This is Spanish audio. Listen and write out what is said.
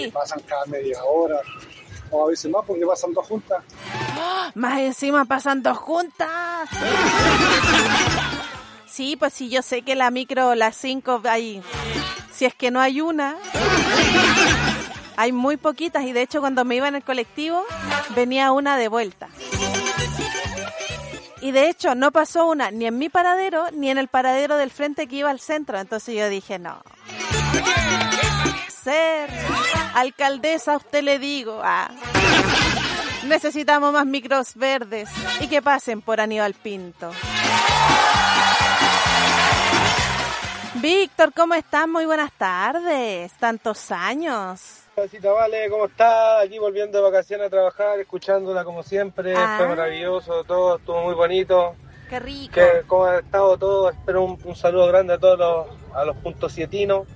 Sí. Pasan cada media hora, o a veces más porque pasan 2 juntas. ¡Oh! Más encima pasan 2 juntas. Sí, pues sí, yo sé que la micro, las 5, hay, si es que no hay una, hay muy poquitas, y de hecho cuando me iba en el colectivo venía una de vuelta. Y de hecho no pasó una ni en mi paradero ni en el paradero del frente que iba al centro. Entonces yo dije, no. Ser alcaldesa, a usted le digo, necesitamos más micros verdes y que pasen por Aníbal Pinto. Víctor, ¿cómo estás? Muy buenas tardes. Tantos años. Casita Vale, ¿cómo está? Aquí volviendo de vacaciones a trabajar, escuchándola como siempre. Fue maravilloso todo, estuvo muy bonito. Qué rico. ¿Cómo ha estado todo? Espero un saludo grande a todos los puntos sietinos.